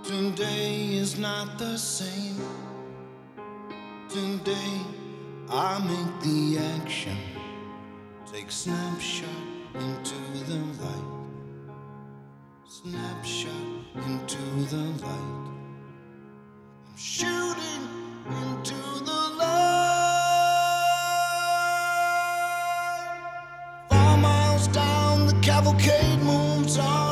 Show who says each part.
Speaker 1: Today is not the same. Today I make the action. Take snapshot into the light. Snapshot into the light. I'm shooting into the light. 4 miles down, the cavalcade moves on.